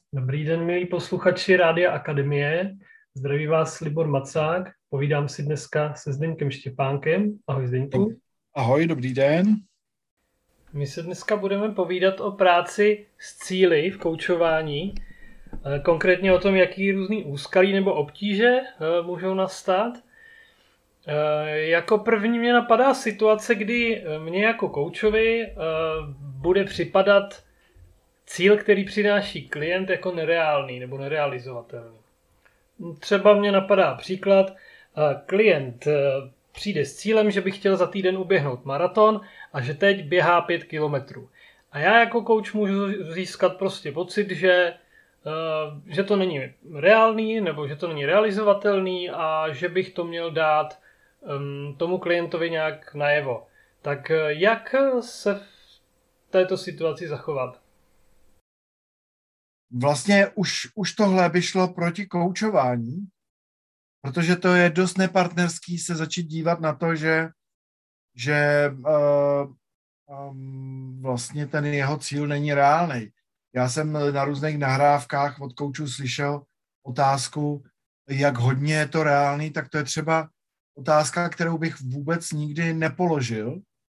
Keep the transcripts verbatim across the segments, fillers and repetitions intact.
Dobrý den, milí posluchači Rádia Akademie. Zdraví vás Libor Macák. Povídám si dneska se Zdeňkem Štěpánkem. Ahoj Dob- Zdeňku. Ahoj, dobrý den. My se dneska budeme povídat o práci s cíli v koučování. Eh, Konkrétně o tom, jaký různý úskalí nebo obtíže eh, můžou nastat. Eh, Jako první mě napadá situace, kdy eh, mě jako koučovi eh, bude připadat cíl, který přináší klient, jako nereálný nebo nerealizovatelný. Třeba mě napadá příklad, klient přijde s cílem, že by chtěl za týden uběhnout maraton a že teď běhá pět kilometrů. A já jako coach můžu získat prostě pocit, že, že to není reálný nebo že to není realizovatelný a že bych to měl dát tomu klientovi nějak najevo. Tak jak se v této situaci zachovat? Vlastně už, už tohle by šlo proti koučování, protože to je dost nepartnerský se začít dívat na to, že, že uh, um, vlastně ten jeho cíl není reálný. Já jsem na různých nahrávkách od koučů slyšel otázku, jak hodně je to reálný, tak to je třeba otázka, kterou bych vůbec nikdy nepoložil,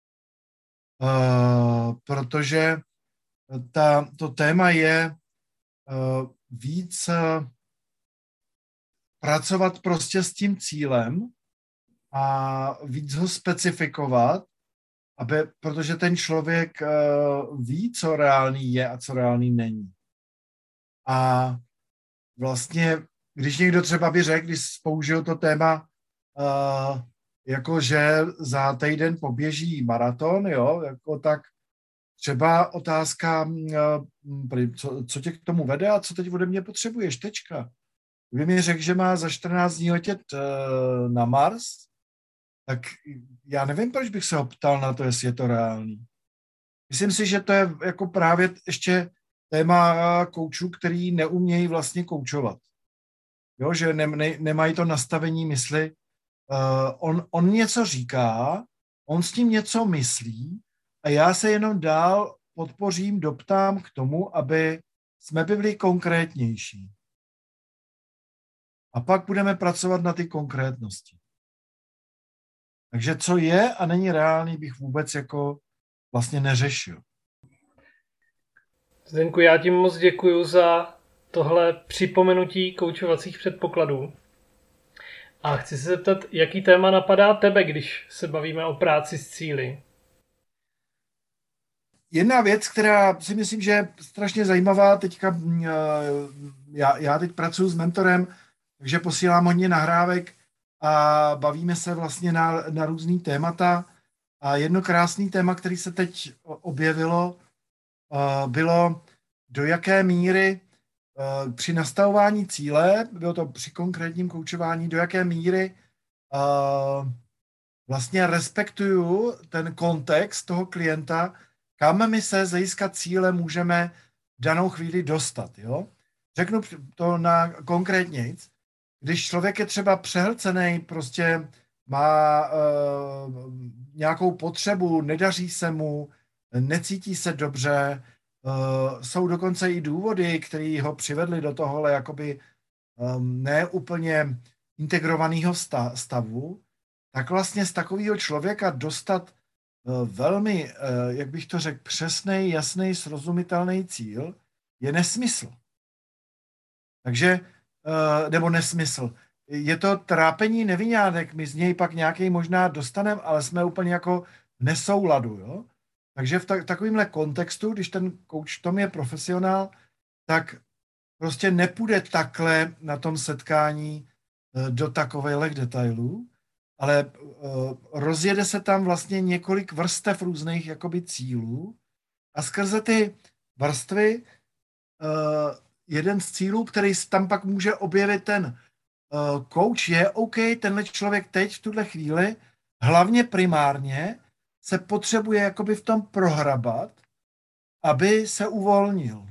uh, protože ta, to téma je uh, víc uh, pracovat prostě s tím cílem a víc ho specifikovat, aby, protože ten člověk uh, ví, co reálný je a co reálný není. A vlastně, když někdo třeba by řekl, když použil to téma, uh, jako že za týden poběží maraton, jo, jako tak třeba otázka, co, co tě k tomu vede a co teď ode mě potřebuješ, tečka. Kdyby mi řekl, že má za čtrnáct dní letět uh, na Mars, tak já nevím, proč bych se ho ptal na to, jestli je to reálný. Myslím si, že to je jako právě ještě téma koučů, který neumějí vlastně koučovat. Jo, že ne, ne, nemají to nastavení mysli. Uh, on, on něco říká, on s tím něco myslí a já se jenom dál podpořím, doptám k tomu, aby jsme byli konkrétnější. A pak budeme pracovat na ty konkrétnosti. Takže co je a není reálný, bych vůbec jako vlastně neřešil. Zdenku, já ti moc děkuju za tohle připomenutí koučovacích předpokladů. A chci se zeptat, jaký téma napadá tebe, když se bavíme o práci s cíli? Jedna věc, která si myslím, že je strašně zajímavá, teďka já, já teď pracuji s mentorem, takže posílám hodně nahrávek a bavíme se vlastně na, na různý témata. A jedno krásné téma, který se teď objevilo, bylo, do jaké míry při nastavování cíle, bylo to při konkrétním koučování, do jaké míry vlastně respektuju ten kontext toho klienta, kam my se z hlediska cíle můžeme v danou chvíli dostat. Jo? Řeknu to na konkrétně. Když člověk je třeba přehlcený, prostě má uh, nějakou potřebu, nedaří se mu, necítí se dobře, uh, jsou dokonce i důvody, které ho přivedly do tohohle jakoby um, neúplně integrovaného stavu, tak vlastně z takového člověka dostat uh, velmi, uh, jak bych to řekl, přesný, jasný, srozumitelný cíl je nesmysl. Takže, uh, nebo nesmysl. Je to trápení neviňánek, my z něj pak nějaký možná dostaneme, ale jsme úplně jako v nesouladu, jo? Takže v tak, takovémhle kontextu, když ten coach tom je profesionál, tak prostě nepůjde takhle na tom setkání uh, do takových detailů, ale uh, rozjede se tam vlastně několik vrstev různých jakoby cílů a skrze ty vrstvy uh, jeden z cílů, který tam pak může objevit ten uh, coach je, OK, tenhle člověk teď v tuhle chvíli hlavně primárně se potřebuje jakoby v tom prohrabat, aby se uvolnil.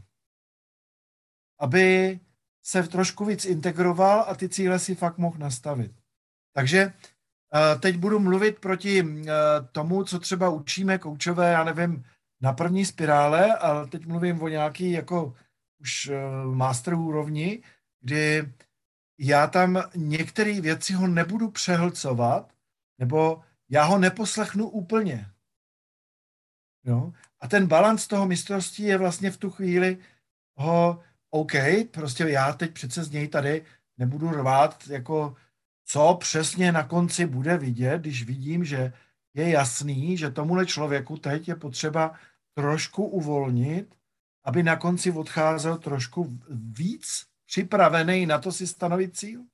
Aby se trošku víc integroval a ty cíle si fakt mohl nastavit. Takže uh, teď budu mluvit proti uh, tomu, co třeba učíme koučové, já nevím, na první spirále, ale teď mluvím o nějaký jako už master úrovni, kdy já tam některé věci ho nebudu přehlcovat, nebo já ho neposlechnu úplně. Jo? A ten balans toho mistrovství je vlastně v tu chvíli ho, OK, prostě já teď přece z něj tady nebudu rvát, jako co přesně na konci bude vidět, když vidím, že je jasný, že tomuhle člověku teď je potřeba trošku uvolnit, aby na konci odcházel trošku víc připravený na to si stanovit cíl.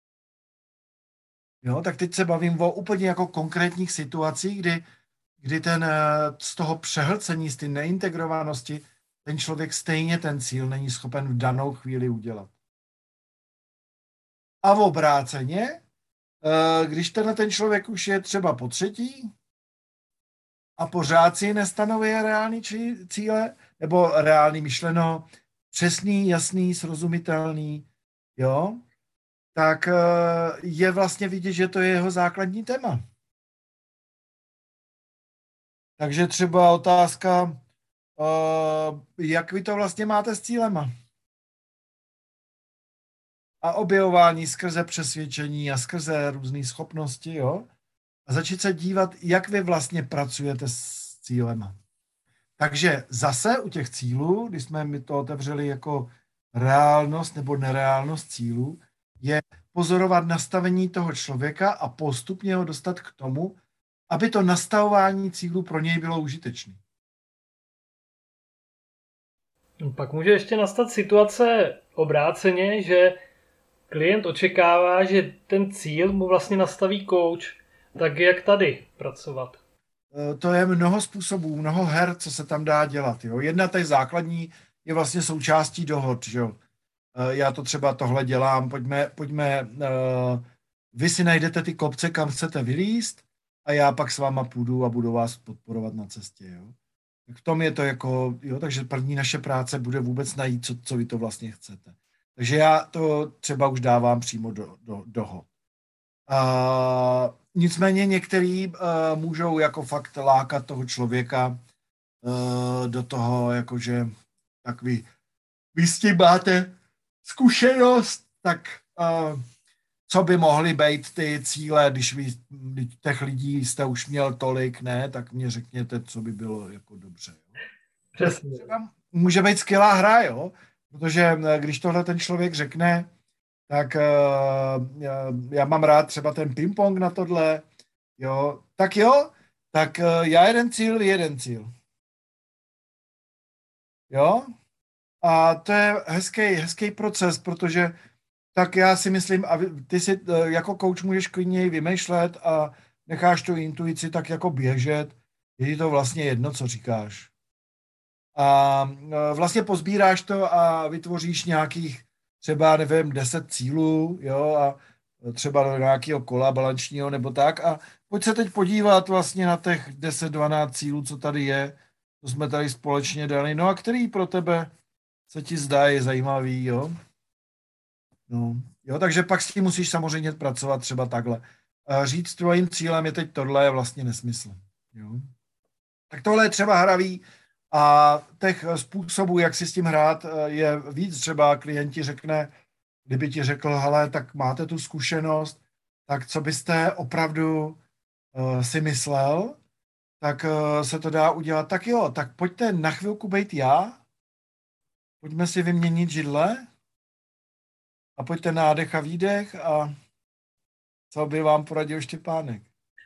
Jo, tak teď se bavím o úplně jako konkrétních situacích, kdy, kdy ten z toho přehlcení, z té neintegrovanosti, ten člověk stejně ten cíl není schopen v danou chvíli udělat. A v obráceně, když tenhle ten člověk už je třeba po třetí a pořád si nestanovuje reální cíle, nebo reálný myšleno, přesný, jasný, srozumitelný, jo, tak je vlastně vidět, že to je jeho základní téma. Takže třeba otázka, jak vy to vlastně máte s cílema? A objevování skrze přesvědčení a skrze různé schopnosti, jo? A začít se dívat, jak vy vlastně pracujete s cílema. Takže zase u těch cílů, když jsme mi to otevřeli jako reálnost nebo nereálnost cílů, je pozorovat nastavení toho člověka a postupně ho dostat k tomu, aby to nastavování cílů pro něj bylo užitečné. Pak může ještě nastat situace obráceně, že klient očekává, že ten cíl mu vlastně nastaví coach. Tak jak tady pracovat? To je mnoho způsobů, mnoho her, co se tam dá dělat. Jo. Jedna té základní je vlastně součástí dohod. Že jo. Já to třeba tohle dělám, pojďme, pojďme, vy si najdete ty kopce, kam chcete vylízt a já pak s váma půjdu a budu vás podporovat na cestě. Jo. Tak v tom je to jako, jo, takže první naše práce bude vůbec najít, co, co vy to vlastně chcete. Takže já to třeba už dávám přímo do, do, dohod. Uh, nicméně některý uh, můžou jako fakt lákat toho člověka uh, do toho, jakože tak vy, vy s tím máte zkušenost, tak uh, co by mohly být ty cíle, když vy těch lidí jste už měl tolik, ne, tak mě řekněte, co by bylo jako dobře. Jo. Přesně. Třeba může být skvělá hra, jo, protože když tohle ten člověk řekne, tak uh, já mám rád třeba ten ping-pong na tohle, jo, tak jo, tak uh, já jeden cíl, jeden cíl. Jo? A to je hezký, hezký proces, protože tak já si myslím, a ty si uh, jako coach můžeš klidně vymýšlet a necháš tu intuici tak jako běžet, je ti to vlastně jedno, co říkáš. A uh, vlastně pozbíráš to a vytvoříš nějakých třeba, nevím, deset cílů, jo, a třeba do nějakého kola balančního nebo tak a pojď se teď podívat vlastně na těch deset dvanáct cílů, co tady je, co jsme tady společně dali, no a který pro tebe se ti zdá je zajímavý, jo. No, jo, takže pak s tím musíš samozřejmě pracovat třeba takhle. Říct tvojím cílem je teď tohle je vlastně nesmysl, jo. Tak tohle je třeba hravý, a těch způsobů, jak si s tím hrát, je víc. Třeba klienti řekne, kdyby ti řekl, hele, tak máte tu zkušenost, tak co byste opravdu uh, si myslel, tak uh, se to dá udělat. Tak jo, tak pojďte na chvilku být já, pojďme si vyměnit židle a pojďte nádech a výdech a co by vám poradil Štěpánek.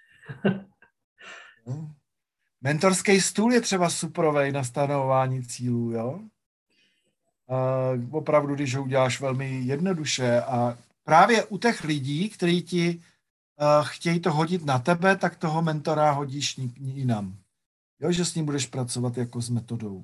No. Mentorský stůl je třeba superovej na stanovování cílů, jo? Uh, opravdu, když ho uděláš velmi jednoduše a právě u těch lidí, kteří ti uh, chtějí to hodit na tebe, tak toho mentora hodíš jinam. Jo, že s ním budeš pracovat jako s metodou.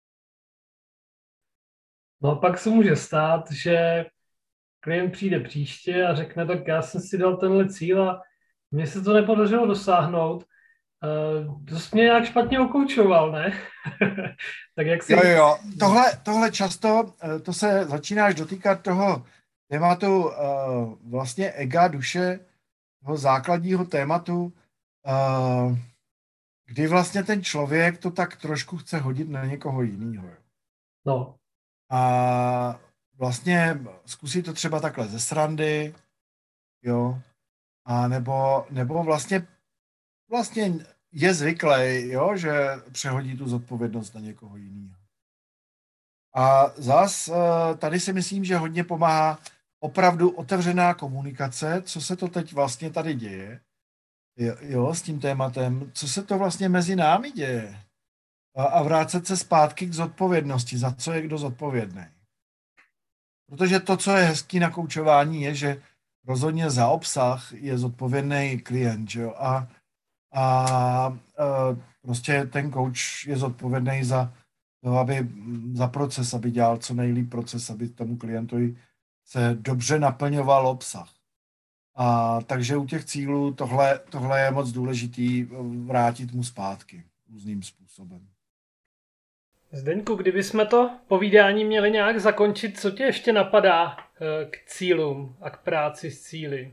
No a pak se může stát, že klient přijde příště a řekne, tak já jsem si dal tenhle cíl a mně se to nepodařilo dosáhnout. Uh, to jsi mě nějak špatně okoučoval, ne? Tak jak si... Jo, jo, jo. Tohle, tohle často, to se začínáš dotýkat toho tématu uh, vlastně ega, duše, toho základního tématu, uh, kdy vlastně ten člověk to tak trošku chce hodit na někoho jiného. No. a vlastně zkusit to třeba takhle ze srandy, jo, a nebo, nebo vlastně, vlastně je zvyklý, jo, že přehodí tu zodpovědnost na někoho jiného. A zas eh, tady si myslím, že hodně pomáhá opravdu otevřená komunikace, co se to teď vlastně tady děje, jo, jo s tím tématem, co se to vlastně mezi námi děje a, a vrátit se zpátky k zodpovědnosti, za co je kdo zodpovědný. Protože to, co je hezký na koučování, je, že rozhodně za obsah je zodpovědný klient, že jo? A, a, a prostě ten coach je zodpovědný za to, aby za proces, aby dělal co nejlíp proces, aby tomu klientovi se dobře naplňoval obsah. A takže u těch cílů tohle, tohle je moc důležitý vrátit mu zpátky různým způsobem. Zdeňku, kdybychom to povídání měli nějak zakončit, co tě ještě napadá k cílům a k práci s cíli?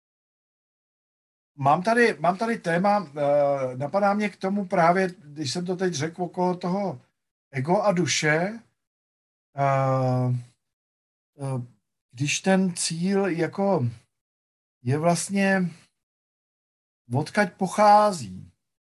Mám tady, mám tady téma, napadá mě k tomu právě, když jsem to teď řekl okolo toho ego a duše, když ten cíl jako je vlastně odkud pochází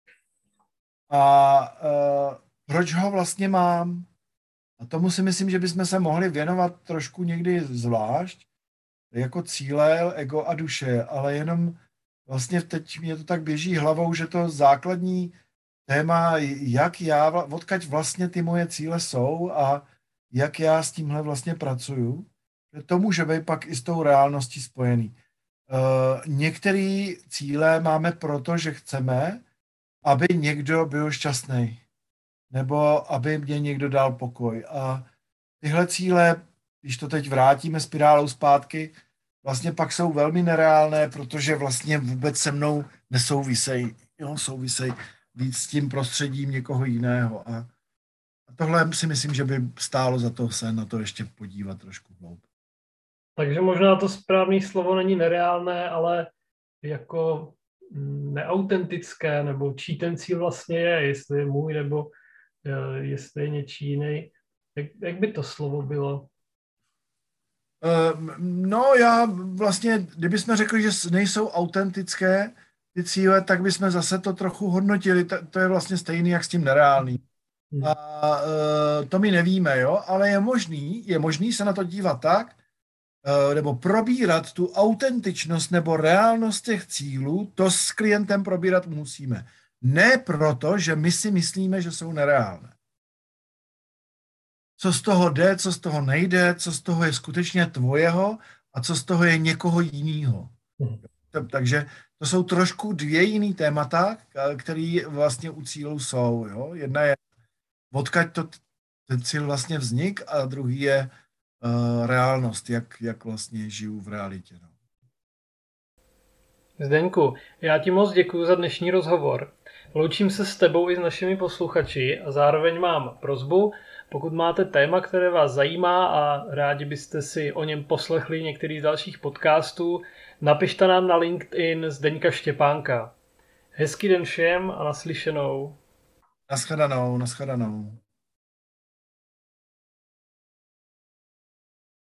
a proč ho vlastně mám. A tomu si myslím, že bychom se mohli věnovat trošku někdy zvlášť, jako cíle, ego a duše, ale jenom vlastně teď mě to tak běží hlavou, že to základní téma, jak já, odkud vlastně ty moje cíle jsou a jak já s tímhle vlastně pracuju, to může být pak i s tou reálností spojený. Uh, některé cíle máme proto, že chceme, aby někdo byl šťastný, nebo aby mě někdo dal pokoj. A tyhle cíle, když to teď vrátíme spirálou zpátky, vlastně pak jsou velmi nereálné, protože vlastně vůbec se mnou nesouvisej. Jo, souvisej víc s tím prostředím někoho jiného. A, a tohle si myslím, že by stálo za to se na to ještě podívat trošku hloub. Takže možná to správné slovo není nereálné, ale jako neautentické, nebo čí ten cíl vlastně je, jestli je můj, nebo jestli je něčí jiný. Jak, jak by to slovo bylo? No já vlastně, kdybychom řekli, že nejsou autentické ty cíle, tak bychom zase to trochu hodnotili. To, to je vlastně stejný, jak s tím nereálný. A to my nevíme, jo, ale je možný, je možný se na to dívat tak, nebo probírat tu autentičnost nebo reálnost těch cílů, to s klientem probírat musíme. Ne proto, že my si myslíme, že jsou nereálné. Co z toho jde, co z toho nejde, co z toho je skutečně tvojeho a co z toho je někoho jiného. Takže to jsou trošku dvě jiný témata, které vlastně u cílů jsou. Jo? Jedna je, odkud to, ten cíl vlastně vznik, a druhý je uh, reálnost, jak, jak vlastně žiju v realitě. No. Zdeňku, já ti moc děkuji za dnešní rozhovor. Loučím se s tebou i s našimi posluchači a zároveň mám prosbu, pokud máte téma, které vás zajímá a rádi byste si o něm poslechli některý z dalších podcastů, napište nám na LinkedIn Zdeňka Štěpánka. Hezký den všem a naslyšenou. Naschledanou, naschledanou.